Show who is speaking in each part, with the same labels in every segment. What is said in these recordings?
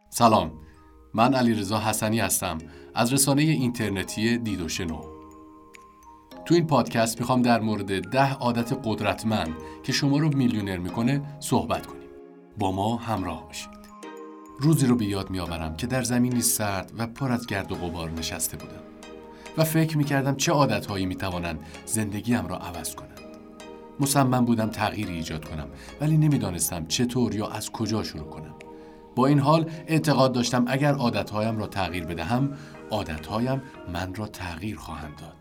Speaker 1: سلام، من علیرضا حسنی هستم از رسانه اینترنتی دید و شنو. تو این پادکست میخوام در مورد 10 عادت قدرتمند که شما رو میلیونر میکنه صحبت کنیم. با ما همراه باشید. روزی رو به یاد میآورم که در زمینی سرد و پر از گرد و غبار نشسته بودم و فکر میکردم چه عادتهایی میتوانند زندگیم را عوض کنند. مصمم بودم تغییری ایجاد کنم ولی نمیدانستم چطور یا از کجا شروع کنم. با این حال اعتقاد داشتم اگر عادتهایم را تغییر بدهم، عادتهایم من را تغییر خواهند داد.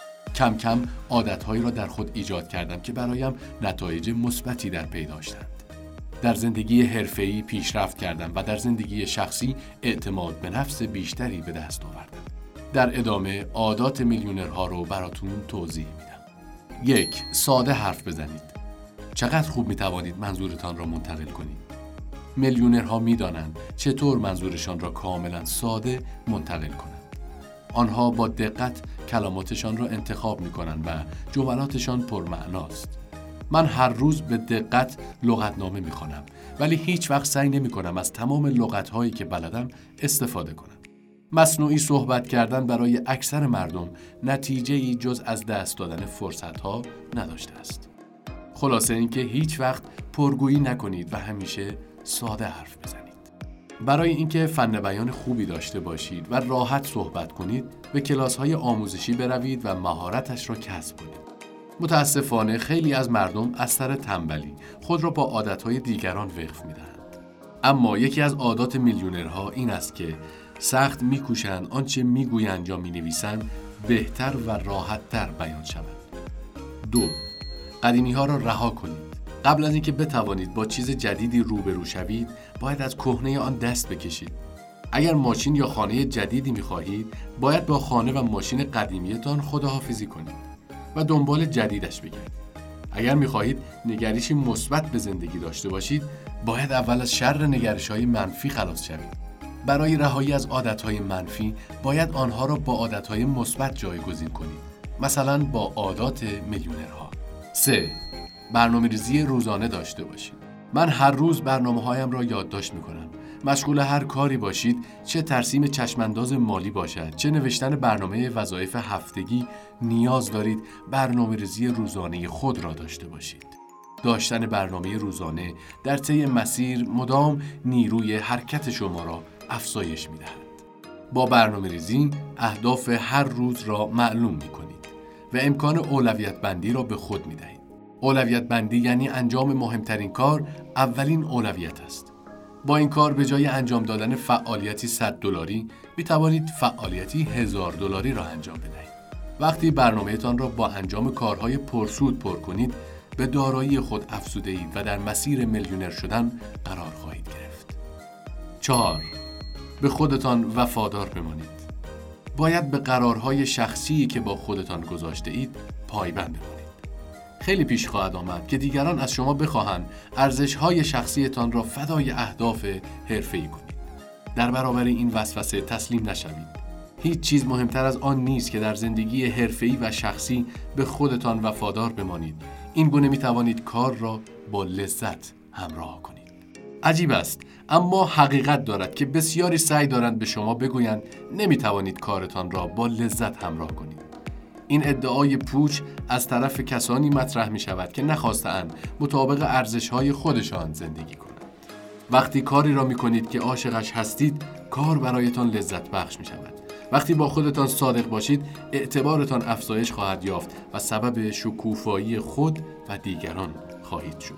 Speaker 1: کم کم عادتهایی را در خود ایجاد کردم که برایم نتایج مثبتی در پی داشتند. در زندگی حرفه‌ای پیشرفت کردم و در زندگی شخصی اعتماد به نفس بیشتری به دست آوردم. در ادامه عادات میلیونرها رو براتون توضیح میدم. 1. ساده حرف بزنید. چقدر خوب میتوانید منظورتان را منتقل کنید. میلیونرها میدانند چطور منظورشان را کاملا ساده منتقل کنند. آنها با دقت کلماتشان را انتخاب میکنند و جملاتشان پرمعناست. من هر روز به دقت لغتنامه میخوانم ولی هیچ وقت سعی نمیکنم از تمام لغتهایی که بلدم استفاده کنم. مصنوعی صحبت کردن برای اکثر مردم نتیجه ای جز از دست دادن فرصتها نداشته است. خلاصه اینکه هیچ وقت پرگویی نکنید و همیشه ساده حرف بزنید. برای اینکه فن بیان خوبی داشته باشید و راحت صحبت کنید، به کلاس‌های آموزشی بروید و مهارتش را کسب کنید. متاسفانه خیلی از مردم از سر تنبلی خود را با عادت‌های دیگران وقف می‌دهند. اما یکی از عادات میلیونرها این است که سخت می‌کوشند آنچه می‌گویند یا می‌نویسند بهتر و راحت‌تر بیان شود. 2. قدیمی‌ها را رها کنید. قبل از اینکه بتوانید با چیز جدیدی روبرو شوید، باید از کهنه آن دست بکشید. اگر ماشین یا خانه جدیدی می‌خواهید، باید با خانه و ماشین قدیمیتان خداحافظی کنید و دنبال جدیدش بگردید. اگر می‌خواهید نگرشی مثبت به زندگی داشته باشید، باید اول از شر نگرش‌های منفی خلاص شوید. برای رهایی از عادت‌های منفی، باید آنها را با عادت‌های مثبت جایگزین کنید. مثلا با عادات میلیونرها. 3. برنامه‌ریزی روزانه داشته باشید. من هر روز برنامه‌هایم را یادداشت می‌کنم. مشغول هر کاری باشید، چه ترسیم چشمانداز مالی باشد، چه نوشتن برنامه وظایف هفتگی، نیاز دارید برنامه‌ریزی روزانه خود را داشته باشید. داشتن برنامه روزانه در طی مسیر مدام نیروی حرکت شما را افزایش می‌دهد. با برنامه‌ریزی اهداف هر روز را معلوم می‌کنید و امکان اولویت بندی را به خود می‌دهید. اولویت بندی یعنی انجام مهمترین کار اولین اولویت است. با این کار به جای انجام دادن فعالیتی $100 می توانید فعالیتی $1000 را انجام بدهید. وقتی برنامه‌تان را با انجام کارهای پرسود پر کنید، به دارایی خود افزوده اید و در مسیر میلیونر شدن قرار خواهید گرفت. 4. به خودتان وفادار بمانید. باید به قرارهای شخصی که با خودتان گذاشته اید پایبند بمانید. خیلی پیش خواهد آمد که دیگران از شما بخواهند ارزش‌های شخصیتان را فدای اهداف حرفه‌ای کنید. در برابر این وسوسه تسلیم نشوید. هیچ چیز مهمتر از آن نیست که در زندگی حرفه‌ای و شخصی به خودتان وفادار بمانید. این گونه می‌توانید کار را با لذت همراه کنید. عجیب است، اما حقیقت دارد که بسیاری سعی دارند به شما بگویند نمی‌توانید کارتان را با لذت همراه کنید. این ادعای پوچ از طرف کسانی مطرح می شود که نخواستند مطابق ارزش‌های خودشان زندگی کنند. وقتی کاری را می کنید که عاشقش هستید، کار برایتان لذت بخش می شود. وقتی با خودتان صادق باشید، اعتبارتان افزایش خواهد یافت و سبب شکوفایی خود و دیگران خواهید شد.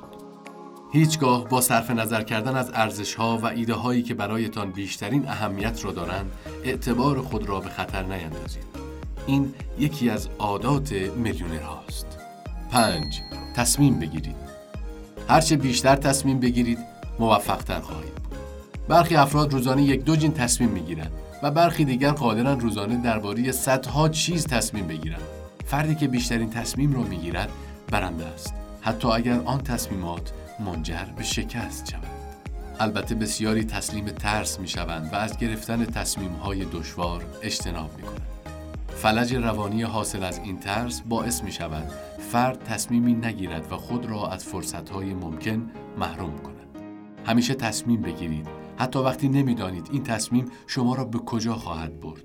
Speaker 1: هیچگاه با صرف نظر کردن از ارزش‌ها و ایده‌هایی که برایتان بیشترین اهمیت را دارند، اعتبار خود را به خطر نیندازید. این یکی از عادات میلیونرهاست. 5. تصمیم بگیرید. هرچه بیشتر تصمیم بگیرید، موفق‌تر خواهید بود. برخی افراد روزانه 1-2 جین تصمیم میگیرند و برخی دیگر قادرند روزانه درباره صدها چیز تصمیم بگیرند. فردی که بیشترین تصمیم را میگیرد برنده است، حتی اگر آن تصمیمات منجر به شکست شود. البته بسیاری تسلیم ترس میشوند و از گرفتن تصمیم‌های دشوار اجتناب میکنند. فلج روانی حاصل از این ترس باعث می شود فرد تصمیمی نگیرد و خود را از فرصتهای ممکن محروم کند. همیشه تصمیم بگیرید حتی وقتی نمیدانید این تصمیم شما را به کجا خواهد برد.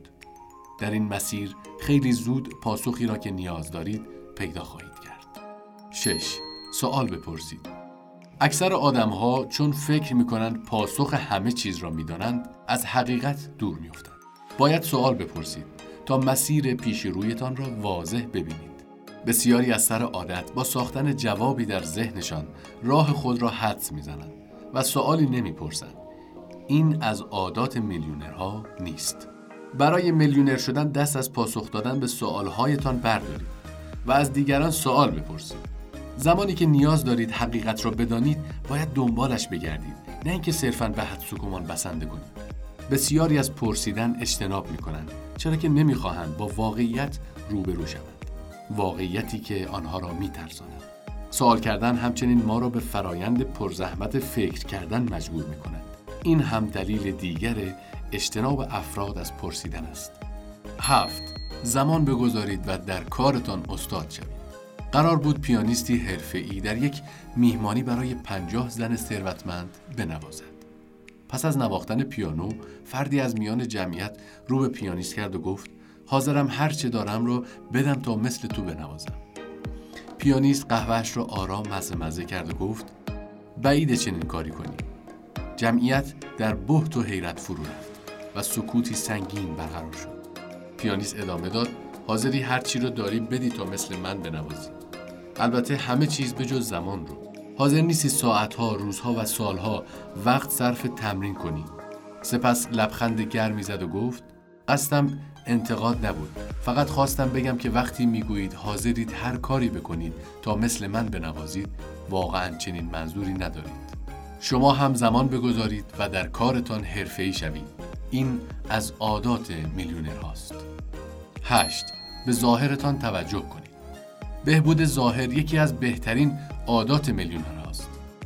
Speaker 1: در این مسیر خیلی زود پاسخی را که نیاز دارید پیدا خواهید کرد. 6. سوال بپرسید. اکثر آدم‌ها چون فکر می‌کنند پاسخ همه چیز را می‌دانند، از حقیقت دور می‌افتند. باید سوال بپرسید تا مسیر پیش رویتان را واضح ببینید. بسیاری از سر عادت با ساختن جوابی در ذهنشان راه خود را حدس می‌زنند و سوالی نمی‌پرسند. این از عادات میلیونرها نیست. برای میلیونر شدن دست از پاسخ دادن به سوال‌هایتان بردارید و از دیگران سوال بپرسید. زمانی که نیاز دارید حقیقت را بدانید، باید دنبالش بگردید، نه اینکه صرفاً به حدس و گمان بسنده کنید. بسیاری از پرسیدن اجتناب می‌کنند، چرا که نمی‌خواهند با واقعیت روبرو شوند. واقعیتی که آنها را می‌ترساند. سوال کردن همچنین ما را به فرایند پرزحمت فکر کردن مجبور می‌کند. این هم دلیل دیگر اجتناب افراد از پرسیدن است. 7. زمان بگذارید و در کارتان استاد شوید. قرار بود پیانیستی حرفه‌ای در یک میهمانی برای 50 زن ثروتمند بنوازد. پس از نواختن پیانو، فردی از میان جمعیت رو به پیانیست کرد و گفت: حاضرم هر چه دارم رو بدم تا مثل تو بنوازم. پیانیست قهوه‌اش را آرام مزه کرد و گفت: بعیده چنین کاری کنی. جمعیت در بهت و حیرت فرو رفت و سکوتی سنگین برقرار شد. پیانیست ادامه داد: حاضری هر چی رو داری بدی تا مثل من بنوازی. البته همه چیز به جز زمان رو. حاضر نیستی ساعتها، روزها و سالها وقت صرف تمرین کنی. سپس لبخند گرمی زد و گفت: قصدم انتقاد نبود. فقط خواستم بگم که وقتی میگویید حاضرید هر کاری بکنید تا مثل من بنوازید، واقعاً چنین منظوری ندارید. شما هم زمان بگذارید و در کارتان حرفه‌ای شوید. این از عادات میلیونرهاست. 8. به ظاهرتان توجه کنید. بهبود ظاهر یکی از بهترین عادات میلیونرهاست.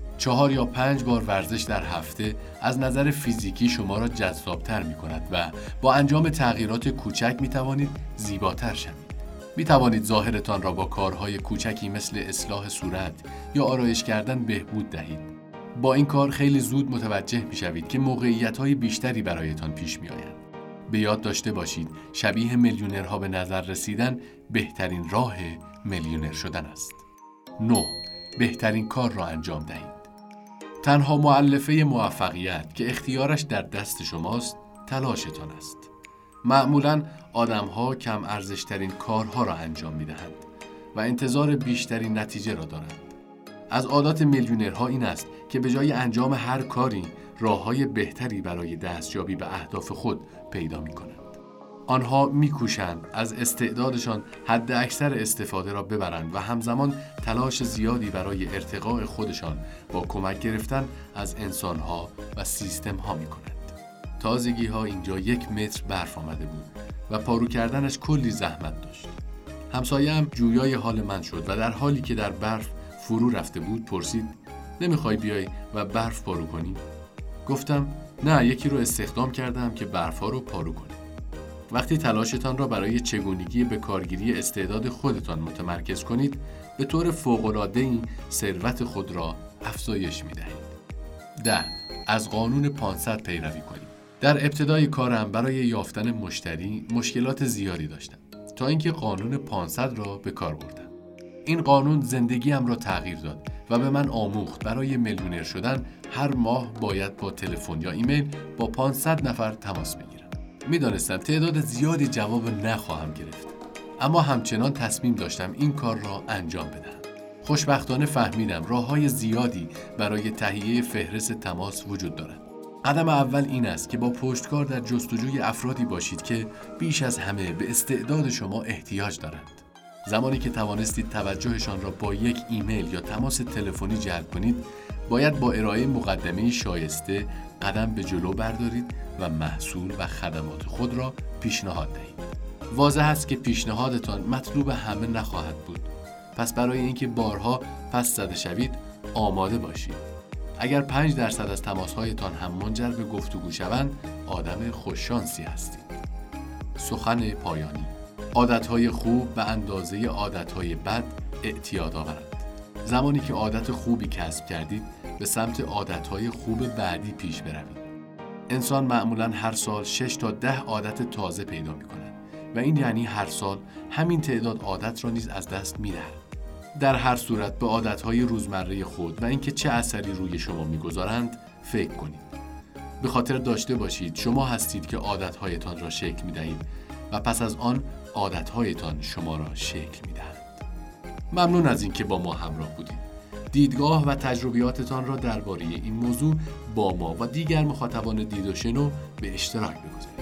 Speaker 1: 4 یا 5 بار ورزش در هفته از نظر فیزیکی شما را جذابتر می کند و با انجام تغییرات کوچک می توانید زیباتر شوید. می توانید ظاهرتان را با کارهای کوچکی مثل اصلاح صورت یا آرایش کردن بهبود دهید. با این کار خیلی زود متوجه می شوید که موقعیت‌های بیشتری برایتان پیش می آیند. به یاد داشته باشید شبیه میلیونرها به نظر رسیدن بهترین راه میلیونر شدن است. 9. بهترین کار را انجام دهید. تنها مؤلفه موفقیت که اختیارش در دست شماست، تلاشتان است. معمولاً آدم‌ها کم ارزشترین کارها را انجام می‌دهند و انتظار بیشترین نتیجه را دارند. از عادات میلیونرها این است که به جای انجام هر کاری، راه‌های بهتری برای دستیابی به اهداف خود پیدا می‌کنند. آنها می‌کوشند از استعدادشان حد اکثر استفاده را ببرند و همزمان تلاش زیادی برای ارتقاء خودشان با کمک گرفتن از انسان‌ها و سیستم‌ها می‌کنند. تازگی‌ها اینجا 1 متر برف آمده بود و پارو کردنش کلی زحمت داشت. همسایه‌ام جویای حال من شد و در حالی که در برف فرو رفته بود پرسید: نمیخوای بیای و برف پارو کنی؟ گفتم: نه، یکی رو استخدام کردم که برف‌ها رو پارو کنه. وقتی تلاشتان را برای چگونگی به کارگیری استعداد خودتان متمرکز کنید، به طور فوق‌العاده‌ای ثروت خود را افزایش می‌دهید. 10. از قانون 500 پیروی کنید. در ابتدای کارم برای یافتن مشتری مشکلات زیادی داشتم تا اینکه قانون 500 را به کار بردم. این قانون زندگیم را تغییر داد و به من آموخت برای میلیونر شدن هر ماه باید با تلفن یا ایمیل با 500 نفر تماس بگیرم. میدانستم تعداد زیادی جواب نخواهم گرفت، اما همچنان تصمیم داشتم این کار را انجام بدهم. خوشبختانه فهمیدم راه‌های زیادی برای تهیه فهرست تماس وجود دارد. قدم اول این است که با پشتکار در جستجوی افرادی باشید که بیش از همه به استعداد شما احتیاج دارند. زمانی که توانستید توجهشان را با یک ایمیل یا تماس تلفنی جلب کنید، باید با ارائه مقدمه شایسته قدم به جلو بردارید و محصول و خدمات خود را پیشنهاد دهید. واضح است که پیشنهادتان مطلوب همه نخواهد بود. پس برای اینکه بارها پس زده شوید، آماده باشید. اگر 5% از تماس‌هایتان هم منجر به گفتگو شوند، آدم خوششانسی هستید. سخن پایانی: عادت‌های خوب به اندازه عادت‌های بد اعتیاد آورند. زمانی که عادت خوبی کسب کردید، به سمت عادت‌های خوب بعدی پیش بروید. انسان معمولاً هر سال 6 تا 10 عادت تازه پیدا می‌کند و این یعنی هر سال همین تعداد عادت را نیز از دست می‌دهد. در هر صورت به عادت‌های روزمره خود و اینکه چه اثری روی شما می‌گذارند فکر کنید. به خاطر داشته باشید شما هستید که عادت‌هایتان را شکل می‌دهید و پس از آن عادت‌هایتان شما را شکل می‌دهند. ممنون از اینکه با ما همراه بودید. دیدگاه و تجربیاتتان را درباره این موضوع با ما و دیگر مخاطبان دید و شنو به اشتراک بگذارید.